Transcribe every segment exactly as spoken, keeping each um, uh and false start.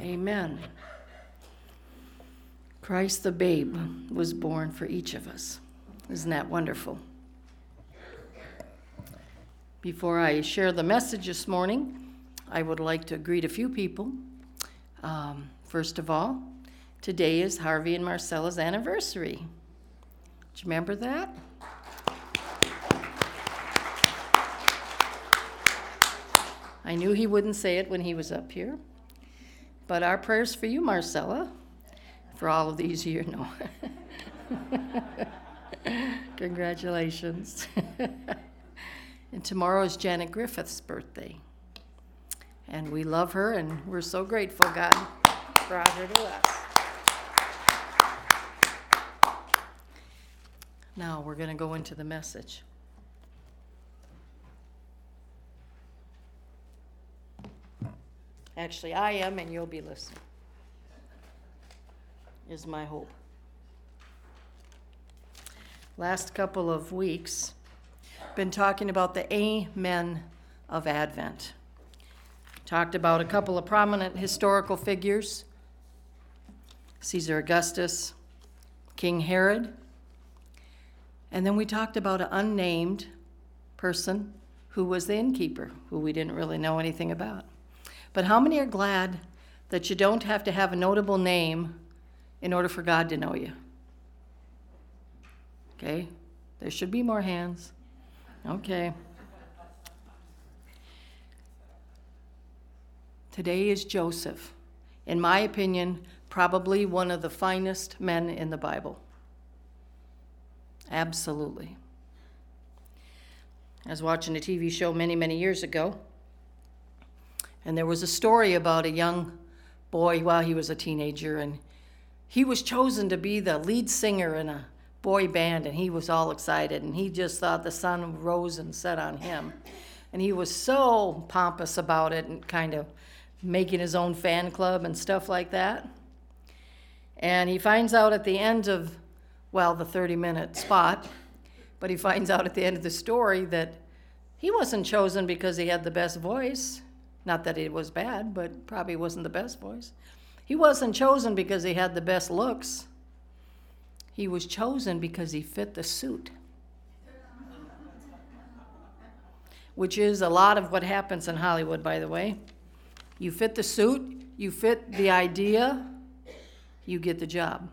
Amen. Christ the babe was born for each of us. Isn't that wonderful? Before I share the message this morning, I would like to greet a few people. Um, first of all, today is Harvey and Marcella's anniversary. Do you remember that? I knew he wouldn't say it when he was up here. But our prayers for you, Marcella, for all of these years. No. Congratulations. And tomorrow is Janet Griffith's birthday. And we love her, and we're so grateful God brought her to us. Now we're going to go into the message. Actually, I am, and you'll be listening, is my hope. Last couple of weeks, been talking about the Amen of Advent. Talked about a couple of prominent historical figures, Caesar Augustus, King Herod, and then we talked about an unnamed person who was the innkeeper, who we didn't really know anything about. But how many are glad that you don't have to have a notable name in order for God to know you? Okay, there should be more hands. Okay. Today is Joseph. In my opinion, probably one of the finest men in the Bible. Absolutely. I was watching a T V show many, many years ago, and there was a story about a young boy while he was a teenager, and he was chosen to be the lead singer in a boy band, and he was all excited, and he just thought the sun rose and set on him. And he was so pompous about it and kind of making his own fan club and stuff like that. And he finds out at the end of, well, the thirty-minute spot, but he finds out at the end of the story that he wasn't chosen because he had the best voice. Not that it was bad, but probably wasn't the best voice. He wasn't chosen because he had the best looks. He was chosen because he fit the suit. Which is a lot of what happens in Hollywood, by the way. You fit the suit, you fit the idea, you get the job.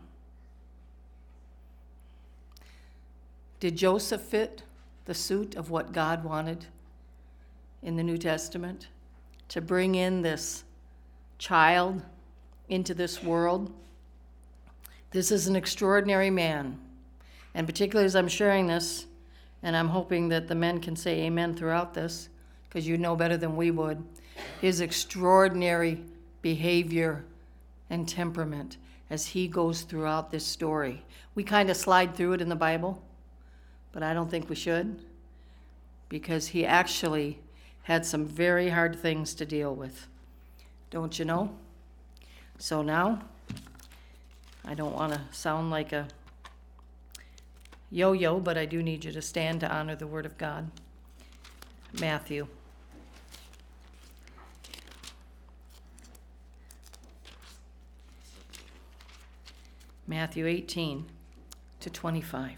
Did Joseph fit the suit of what God wanted in the New Testament? To bring in this child into this world? This is an extraordinary man. And particularly as I'm sharing this, and I'm hoping that the men can say amen throughout this, because you know better than we would, his extraordinary behavior and temperament as he goes throughout this story. We kind of slide through it in the Bible, but I don't think we should, because he actually had some very hard things to deal with. Don't you know? So now, I don't want to sound like a yo-yo, but I do need you to stand to honor the Word of God. Matthew. Matthew eighteen to twenty-five.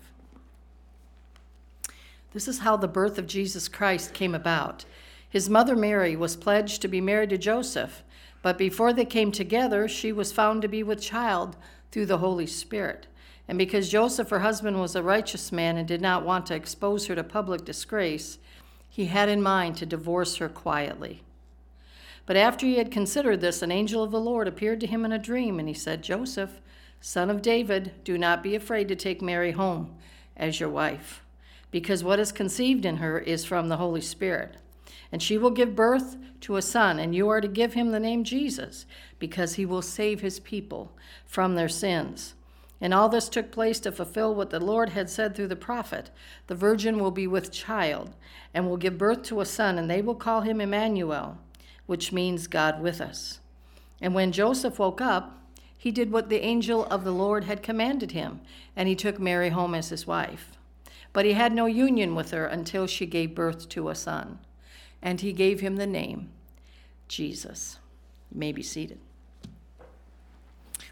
This is how the birth of Jesus Christ came about. His mother Mary was pledged to be married to Joseph, but before they came together, she was found to be with child through the Holy Spirit. And because Joseph, her husband, was a righteous man and did not want to expose her to public disgrace, he had in mind to divorce her quietly. But after he had considered this, an angel of the Lord appeared to him in a dream, and he said, "Joseph, son of David, do not be afraid to take Mary home as your wife, because what is conceived in her is from the Holy Spirit. And she will give birth to a son, and you are to give him the name Jesus, because he will save his people from their sins." And all this took place to fulfill what the Lord had said through the prophet. The virgin will be with child and will give birth to a son, and they will call him Emmanuel, which means God with us. And when Joseph woke up, he did what the angel of the Lord had commanded him, and he took Mary home as his wife. But he had no union with her until she gave birth to a son, and he gave him the name Jesus. You may be seated.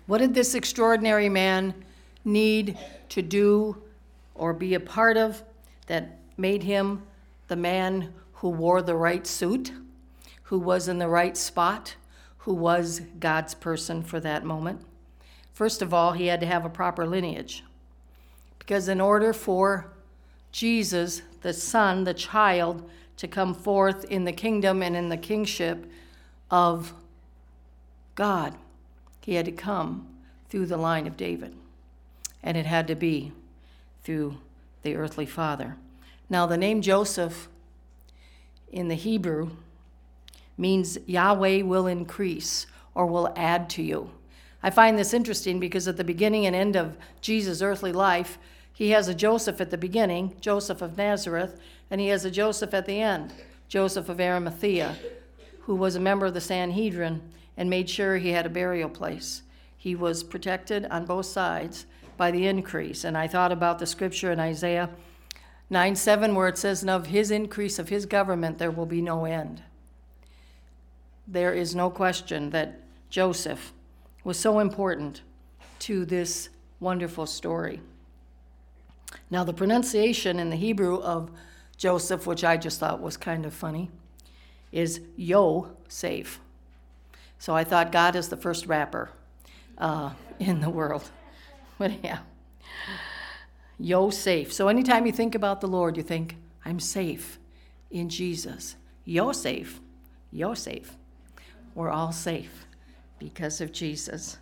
What did this extraordinary man need to do or be a part of that made him the man who wore the right suit, who was in the right spot, who was God's person for that moment? First of all, he had to have a proper lineage. Because in order for Jesus, the Son, the child, to come forth in the kingdom and in the kingship of God, he had to come through the line of David. And it had to be through the earthly father. Now, the name Joseph in the Hebrew means Yahweh will increase or will add to you. I find this interesting because at the beginning and end of Jesus' earthly life, he has a Joseph at the beginning, Joseph of Nazareth, and he has a Joseph at the end, Joseph of Arimathea, who was a member of the Sanhedrin and made sure he had a burial place. He was protected on both sides by the increase. And I thought about the scripture in Isaiah nine seven where it says, "And of his increase of his government there will be no end." There is no question that Joseph was so important to this wonderful story. Now, the pronunciation in the Hebrew of Joseph, which I just thought was kind of funny, is Yo-Sef. So I thought God is the first rapper uh, in the world. But yeah, Yo-Sef. So anytime you think about the Lord, you think, I'm safe in Jesus. Yo-Sef. Yo-Sef. We're all safe because of Jesus.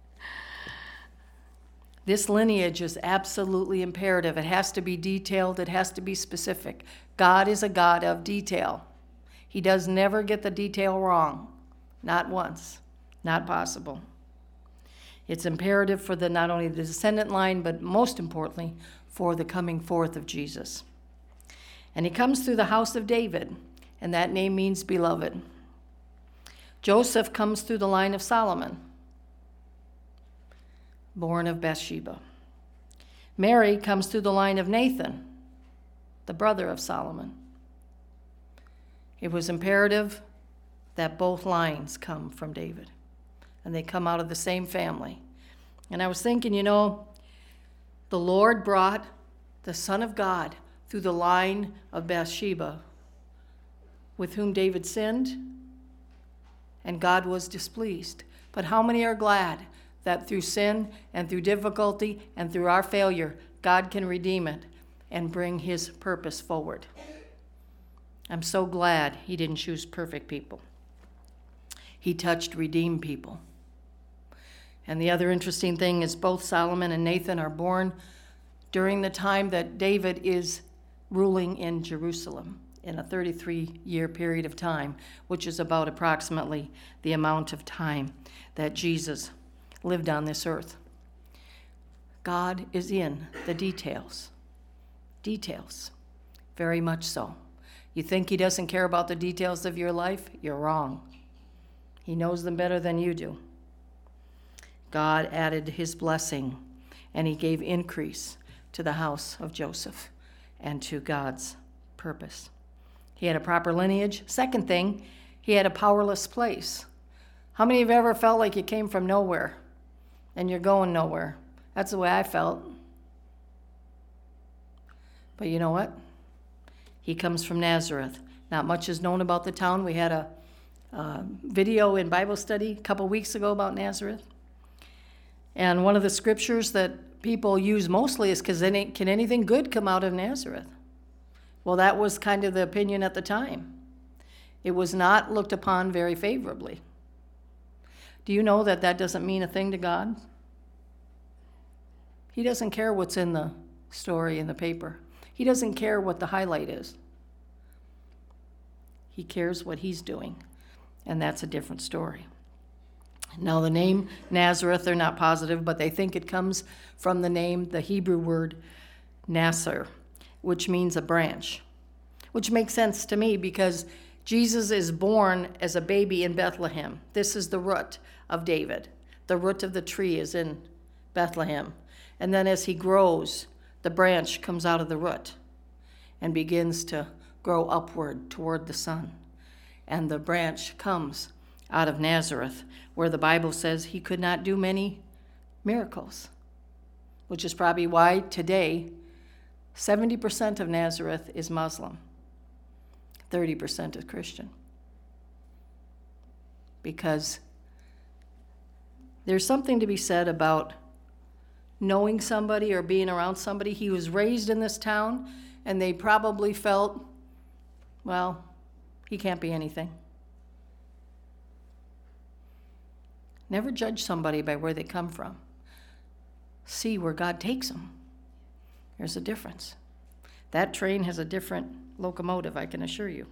This lineage is absolutely imperative. It has to be detailed. It has to be specific. God is a God of detail. He does never get the detail wrong. Not once. Not possible. It's imperative for the not only the descendant line, but most importantly, for the coming forth of Jesus. And he comes through the house of David, and that name means beloved. Joseph comes through the line of Solomon, born of Bathsheba. Mary comes through the line of Nathan, the brother of Solomon. It was imperative that both lines come from David, and they come out of the same family. And I was thinking, you know, the Lord brought the Son of God through the line of Bathsheba, with whom David sinned, and God was displeased. But how many are glad that through sin and through difficulty and through our failure, God can redeem it and bring his purpose forward? I'm so glad he didn't choose perfect people. He touched redeemed people. And the other interesting thing is both Solomon and Nathan are born during the time that David is ruling in Jerusalem in a thirty-three year period of time, which is about approximately the amount of time that Jesus lived on this earth. God is in the details. Details. Very much so. You think he doesn't care about the details of your life? You're wrong. He knows them better than you do. God added his blessing, and he gave increase to the house of Joseph and to God's purpose. He had a proper lineage. Second thing, he had a powerless place. How many of you ever felt like you came from nowhere and you're going nowhere? That's the way I felt. But you know what? He comes from Nazareth. Not much is known about the town. We had a, a video in Bible study a couple weeks ago about Nazareth. And one of the scriptures that people use mostly is, because can anything good come out of Nazareth? Well, that was kind of the opinion at the time. It was not looked upon very favorably. Do you know that that doesn't mean a thing to God? He doesn't care what's in the story in the paper. He doesn't care what the highlight is. He cares what he's doing, and that's a different story. Now, the name Nazareth, they're not positive, but they think it comes from the name, the Hebrew word Nasser, which means a branch, which makes sense to me because Jesus is born as a baby in Bethlehem. This is the root of David. The root of the tree is in Bethlehem. And then as he grows, the branch comes out of the root and begins to grow upward toward the sun. And the branch comes out of Nazareth, where the Bible says he could not do many miracles, which is probably why today seventy percent of Nazareth is Muslim, thirty percent is Christian. Because there's something to be said about knowing somebody or being around somebody. He was raised in this town, and they probably felt, well, he can't be anything. Never judge somebody by where they come from. See where God takes them. There's a difference. That train has a different locomotive, I can assure you.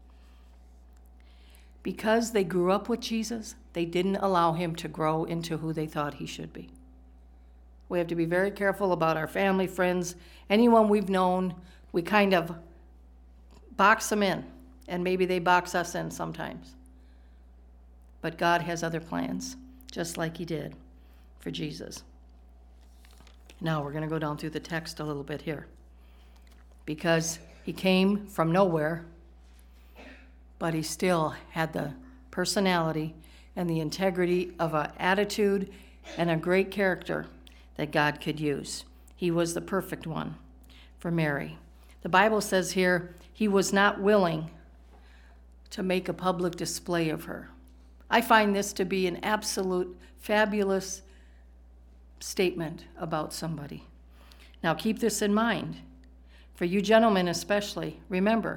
Because they grew up with Jesus, they didn't allow him to grow into who they thought he should be. We have to be very careful about our family, friends, anyone we've known. We kind of box them in, and maybe they box us in sometimes. But God has other plans, just like he did for Jesus. Now we're going to go down through the text a little bit here. Because he came from nowhere, but he still had the personality and the integrity of an attitude and a great character that God could use. He was the perfect one for Mary. The Bible says here, he was not willing to make a public display of her. I find this to be an absolute fabulous statement about somebody. Now keep this in mind. For you gentlemen especially, remember,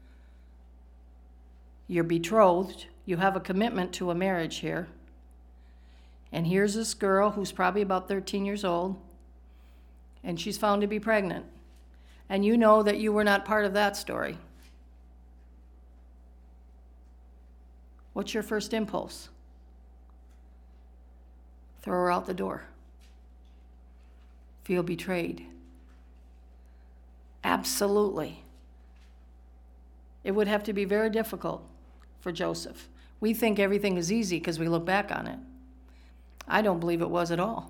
you're betrothed, you have a commitment to a marriage here, and here's this girl who's probably about thirteen years old, and she's found to be pregnant, and you know that you were not part of that story. What's your first impulse? Throw her out the door. Feel betrayed. Absolutely. It would have to be very difficult for Joseph. We think everything is easy because we look back on it. I don't believe it was at all.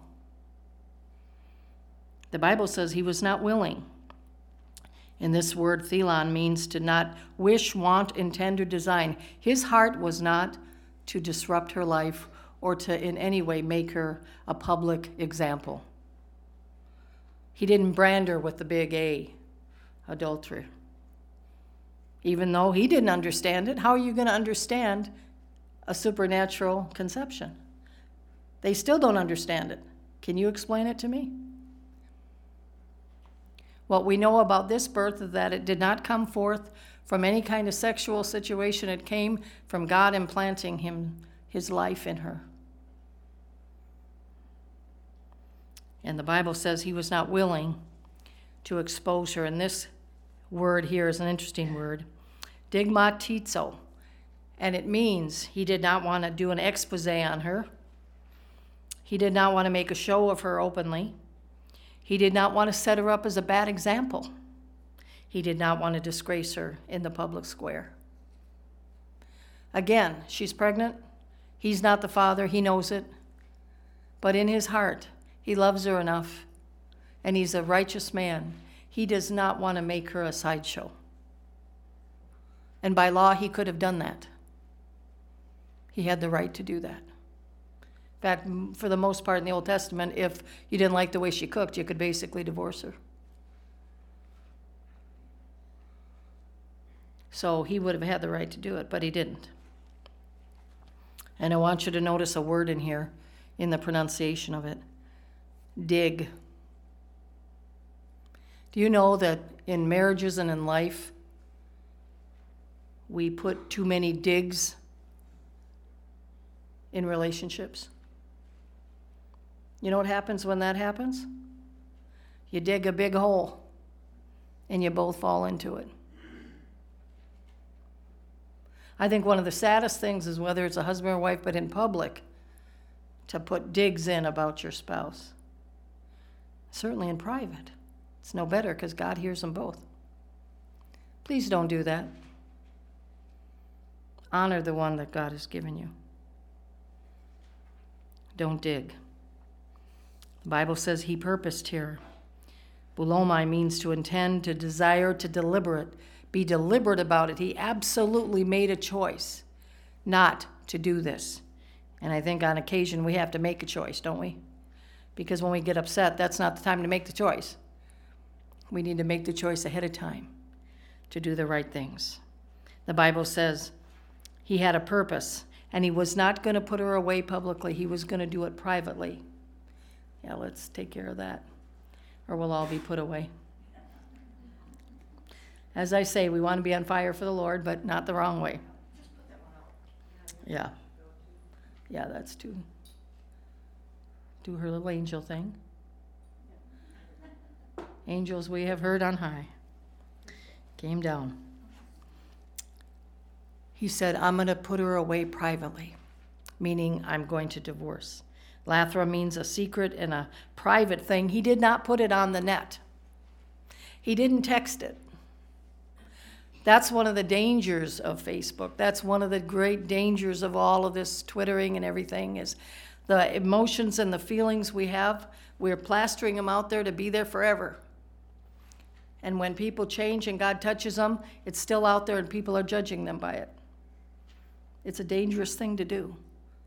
The Bible says he was not willing. And this word thelon means to not wish, want, intend, or design. His heart was not to disrupt her life or to in any way make her a public example. He didn't brand her with the big A, adultery. Even though he didn't understand it, how are you going to understand a supernatural conception? They still don't understand it. Can you explain it to me? What we know about this birth is that it did not come forth from any kind of sexual situation. It came from God implanting him, his life in her. And the Bible says he was not willing to expose her. And this word here is an interesting word. Digmatizo, and it means he did not want to do an expose on her. He did not want to make a show of her openly. He did not want to set her up as a bad example. He did not want to disgrace her in the public square. Again, she's pregnant. He's not the father. He knows it. But in his heart, he loves her enough, and he's a righteous man. He does not want to make her a sideshow. And by law, he could have done that. He had the right to do that. In fact, for the most part in the Old Testament, if you didn't like the way she cooked, you could basically divorce her. So he would have had the right to do it, but he didn't. And I want you to notice a word in here, in the pronunciation of it. Dig. Do you know that in marriages and in life, we put too many digs in relationships? You know what happens when that happens? You dig a big hole, and you both fall into it. I think one of the saddest things is whether it's a husband or wife, but in public, to put digs in about your spouse. Certainly in private. It's no better because God hears them both. Please don't do that. Honor the one that God has given you. Don't dig. The Bible says he purposed here. Boulomai means to intend, to desire, to deliberate. Be deliberate about it. He absolutely made a choice not to do this. And I think on occasion we have to make a choice, don't we? Because when we get upset, that's not the time to make the choice. We need to make the choice ahead of time to do the right things. The Bible says he had a purpose, and he was not going to put her away publicly. He was going to do it privately. Yeah, let's take care of that, or we'll all be put away. As I say, we want to be on fire for the Lord, but not the wrong way. Yeah. Yeah, that's to do her little angel thing. Angels we have heard on high came down. He said, I'm going to put her away privately, meaning I'm going to divorce. Lathra means a secret and a private thing. He did not put it on the net. He didn't text it. That's one of the dangers of Facebook. That's one of the great dangers of all of this twittering and everything is the emotions and the feelings we have, we're plastering them out there to be there forever. And when people change and God touches them, it's still out there and people are judging them by it. It's a dangerous thing to do,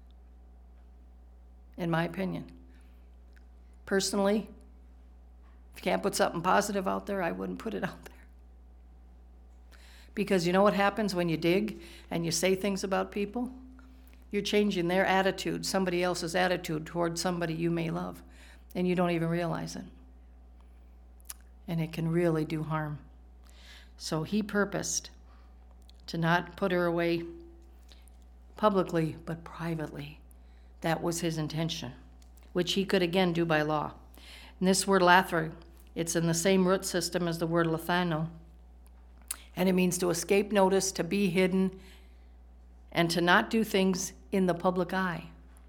in my opinion. Personally, if you can't put something positive out there, I wouldn't put it out there. Because you know what happens when you dig and you say things about people? You're changing their attitude, somebody else's attitude toward somebody you may love, and you don't even realize it. And it can really do harm. So he purposed to not put her away publicly, but privately. That was his intention, which he could again do by law. And this word lathra, it's in the same root system as the word lathano. And it means to escape notice, to be hidden, and to not do things in the public eye.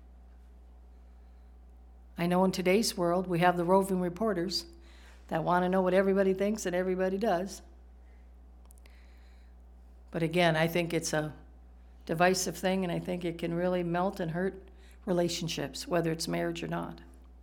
I know in today's world we have the roving reporters that want to know what everybody thinks and everybody does. But again, I think it's a divisive thing, and I think it can really melt and hurt relationships, whether it's marriage or not.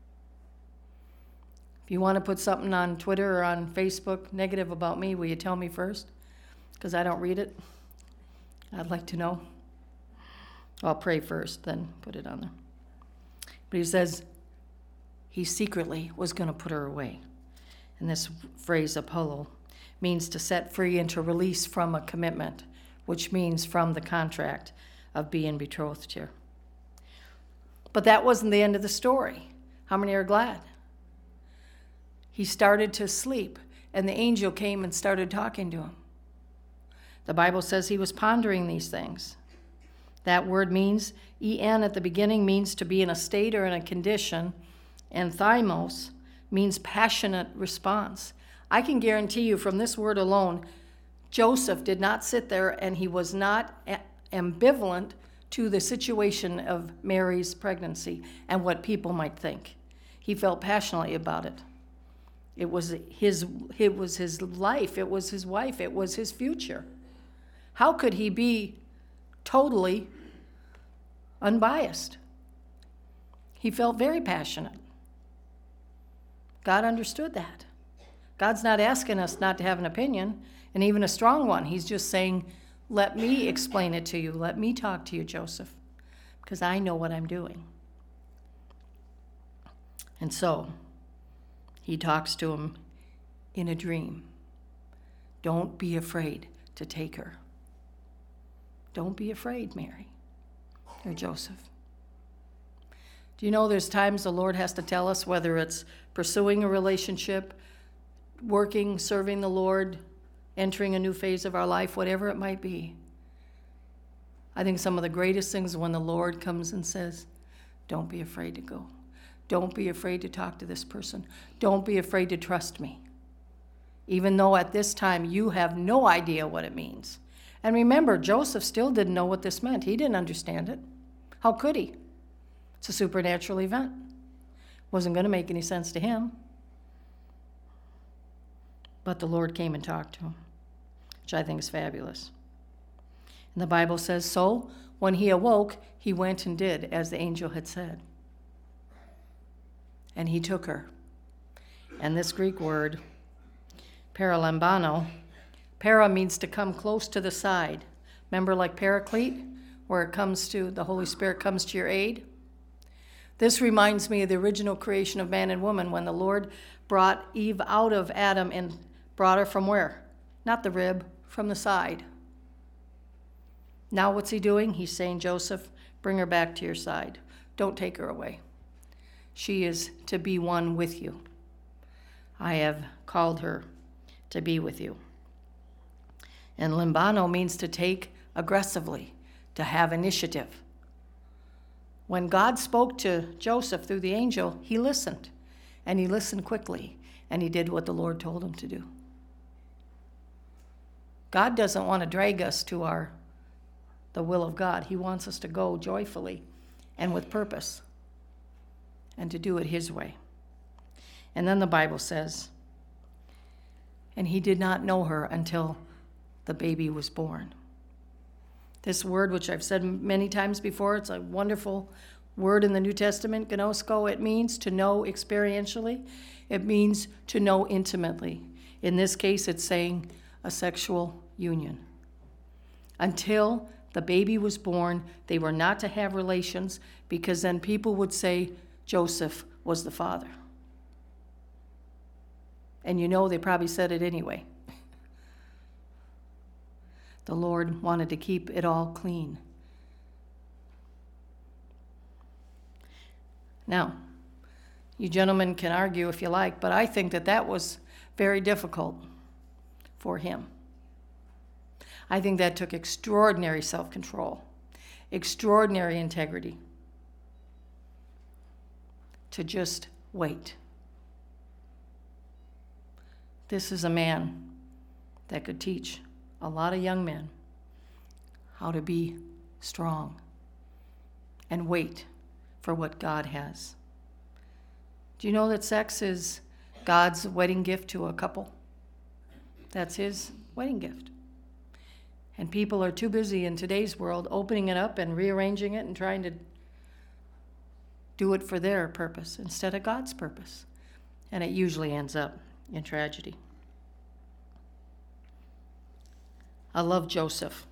If you want to put something on Twitter or on Facebook negative about me, will you tell me first? Because I don't read it. I'd like to know. I'll pray first, then put it on there. But he says he secretly was going to put her away. And this phrase, apollo, means to set free and to release from a commitment, which means from the contract of being betrothed here. But that wasn't the end of the story. How many are glad? He started to sleep, and the angel came and started talking to him. The Bible says he was pondering these things. That word means, en at the beginning means to be in a state or in a condition, and thymos means passionate response. I can guarantee you from this word alone, Joseph did not sit there and he was not a- ambivalent to the situation of Mary's pregnancy and what people might think. He felt passionately about it. It was his, it was his life, it was his wife, it was his future. How could he be totally unbiased? He felt very passionate. God understood that. God's not asking us not to have an opinion, and even a strong one. He's just saying, let me explain it to you. Let me talk to you, Joseph, because I know what I'm doing. And so he talks to him in a dream. Don't be afraid to take her. Don't be afraid, Mary or Joseph. Do you know there's times the Lord has to tell us, whether it's pursuing a relationship, working, serving the Lord, entering a new phase of our life, whatever it might be. I think some of the greatest things are when the Lord comes and says, don't be afraid to go. Don't be afraid to talk to this person. Don't be afraid to trust me. Even though at this time you have no idea what it means. And remember, Joseph still didn't know what this meant. He didn't understand it. How could he? It's a supernatural event. Wasn't going to make any sense to him. But the Lord came and talked to him, which I think is fabulous. And the Bible says, so when he awoke, he went and did as the angel had said. And he took her. And this Greek word, paralambano, para means to come close to the side. Remember, like paraclete, where it comes to, the Holy Spirit comes to your aid? This reminds me of the original creation of man and woman when the Lord brought Eve out of Adam and brought her from where? Not the rib, from the side. Now what's he doing? He's saying, Joseph, bring her back to your side. Don't take her away. She is to be one with you. I have called her to be with you. And limbano means to take aggressively, to have initiative. When God spoke to Joseph through the angel, he listened, and he listened quickly, and he did what the Lord told him to do. God doesn't want to drag us to our the will of God. He wants us to go joyfully and with purpose and to do it his way. And then the Bible says, and he did not know her until the baby was born. This word, which I've said many times before, it's a wonderful word in the New Testament, gnosko. It means to know experientially. It means to know intimately. In this case, it's saying a sexual union. Until the baby was born, they were not to have relations, because then people would say Joseph was the father. And you know they probably said it anyway. The Lord wanted to keep it all clean. Now, you gentlemen can argue if you like, but I think that that was very difficult for him. I think that took extraordinary self-control, extraordinary integrity to just wait. This is a man that could teach a lot of young men how to be strong and wait for what God has. Do you know that sex is God's wedding gift to a couple? That's his wedding gift. And people are too busy in today's world opening it up and rearranging it and trying to do it for their purpose instead of God's purpose. And it usually ends up in tragedy. I love Joseph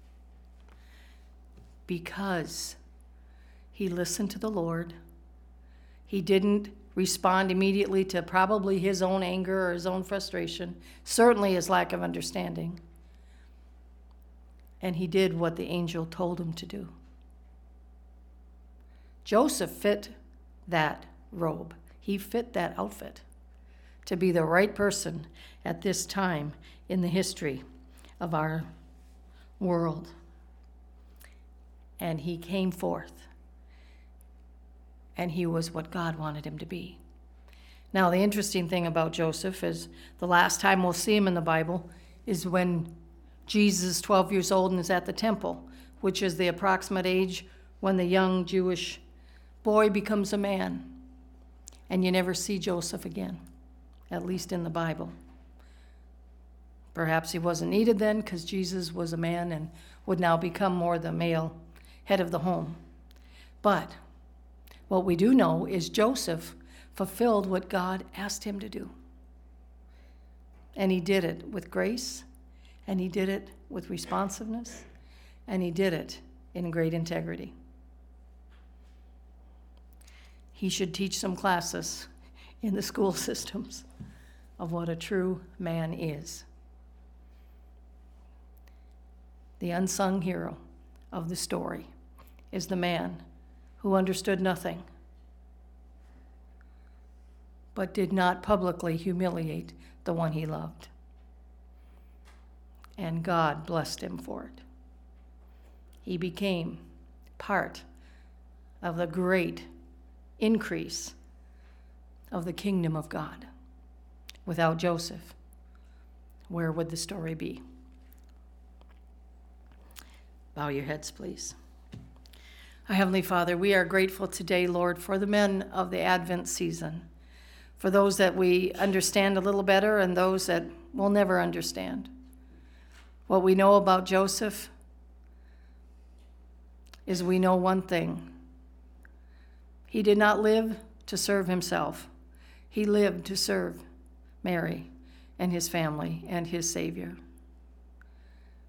because he listened to the Lord. He didn't respond immediately to probably his own anger or his own frustration, certainly his lack of understanding. And he did what the angel told him to do. Joseph fit that robe. He fit that outfit to be the right person at this time in the history of our world. And he came forth. And he was what God wanted him to be. Now, the interesting thing about Joseph is the last time we'll see him in the Bible is when Jesus, twelve years old, and is at the temple, which is the approximate age when the young Jewish boy becomes a man. And you never see Joseph again, at least in the Bible. Perhaps he wasn't needed then because Jesus was a man and would now become more the male head of the home. But what we do know is Joseph fulfilled what God asked him to do. And he did it with grace, and he did it with responsiveness, and he did it in great integrity. He should teach some classes in the school systems of what a true man is. The unsung hero of the story is the man who understood nothing, but did not publicly humiliate the one he loved. And God blessed him for it. He became part of the great increase of the kingdom of God. Without Joseph, where would the story be? Bow your heads, please. Our Heavenly Father, we are grateful today, Lord, for the men of the Advent season, for those that we understand a little better and those that we'll never understand. What we know about Joseph is we know one thing. He did not live to serve himself. He lived to serve Mary and his family and his Savior.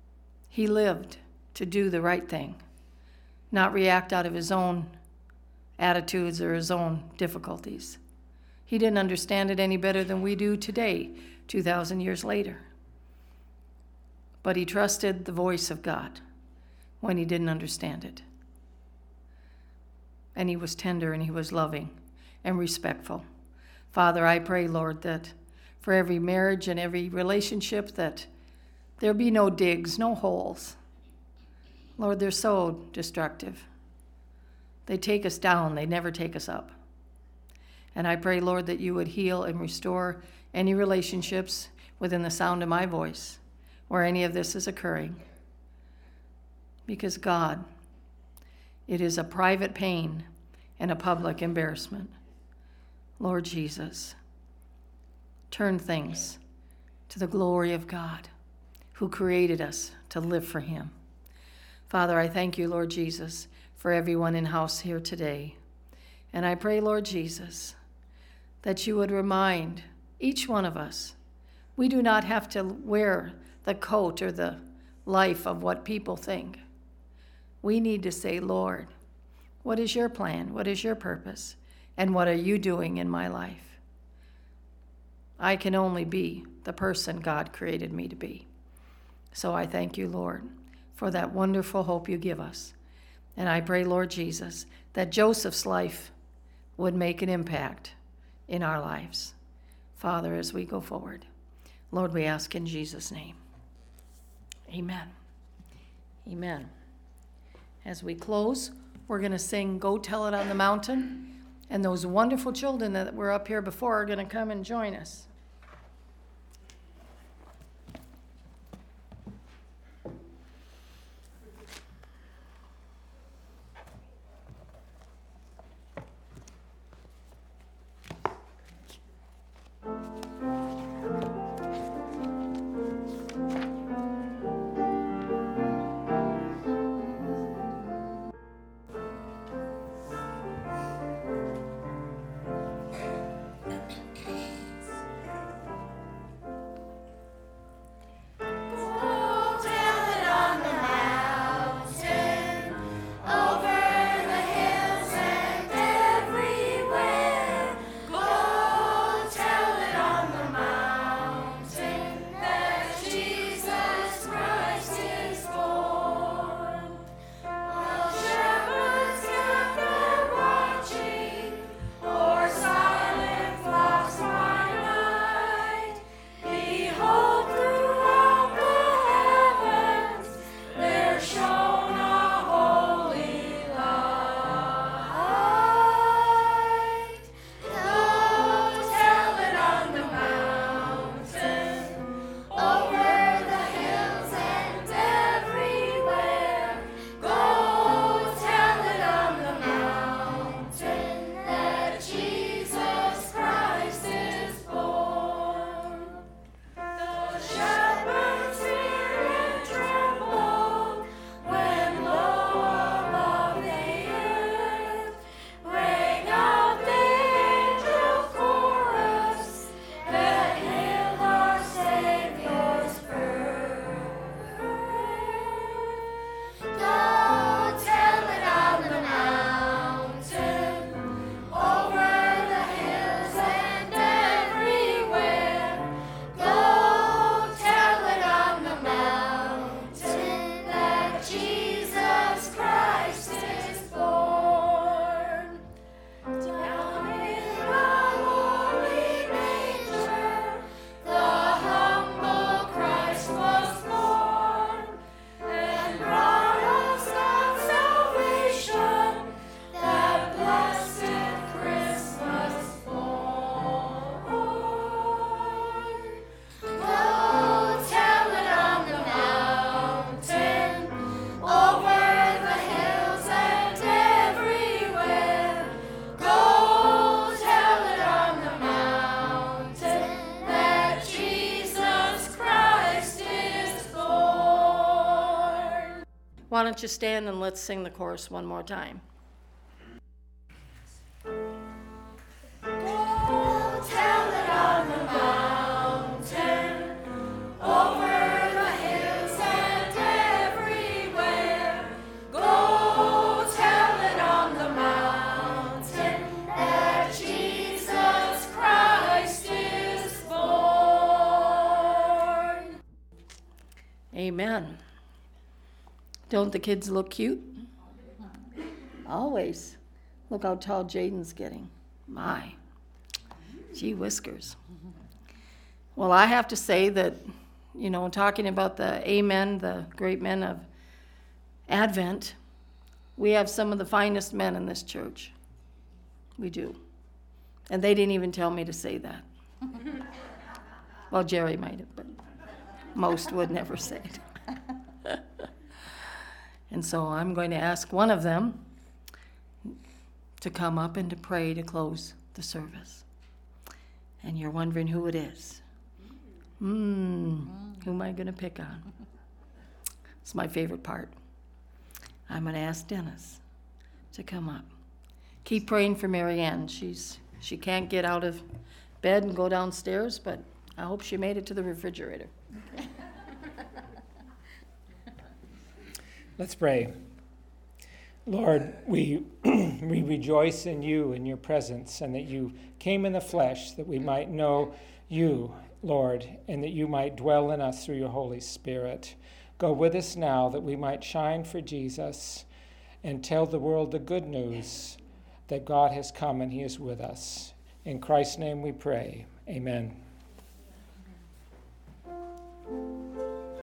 He lived to do the right thing, not react out of his own attitudes or his own difficulties. He didn't understand it any better than we do today, two thousand years later. But he trusted the voice of God when he didn't understand it. And he was tender and he was loving and respectful. Father, I pray, Lord, that for every marriage and every relationship that there be no digs, no holes. Lord, they're so destructive. They take us down. They never take us up. And I pray, Lord, that you would heal and restore any relationships within the sound of my voice where any of this is occurring. Because, God, it is a private pain and a public embarrassment. Lord Jesus, turn things to the glory of God, who created us to live for him. Father, I thank you, Lord Jesus, for everyone in house here today. And I pray, Lord Jesus, that you would remind each one of us, we do not have to wear the coat or the life of what people think. We need to say, Lord, what is your plan? What is your purpose? And what are you doing in my life? I can only be the person God created me to be. So I thank you, Lord, for that wonderful hope you give us. And I pray, Lord Jesus, that Joseph's life would make an impact in our lives. Father, as we go forward, Lord, we ask in Jesus' name. Amen. Amen. As we close, we're going to sing Go Tell It on the Mountain, and those wonderful children that were up here before are going to come and join us. Why don't you stand and let's sing the chorus one more time. Go tell it on the mountain, over the hills and everywhere. Go tell it on the mountain. Amen. Don't the kids look cute? Always. Look how tall Jaden's getting. My. Gee whiskers. Well, I have to say that, you know, talking about the amen, the great men of Advent, we have some of the finest men in this church. We do. And they didn't even tell me to say that. Well, Jerry might have, but most would never say it. And so I'm going to ask one of them to come up and to pray to close the service. And you're wondering who it is. Hmm, who am I going to pick on? It's my favorite part. I'm going to ask Dennis to come up. Keep praying for Marianne. She's she can't get out of bed and go downstairs, but I hope she made it to the refrigerator. Let's pray. Lord, we we rejoice in you, in your presence, and that you came in the flesh that we might know you, Lord, and that you might dwell in us through your Holy Spirit. Go with us now that we might shine for Jesus and tell the world the good news that God has come and he is with us. In Christ's name we pray. Amen.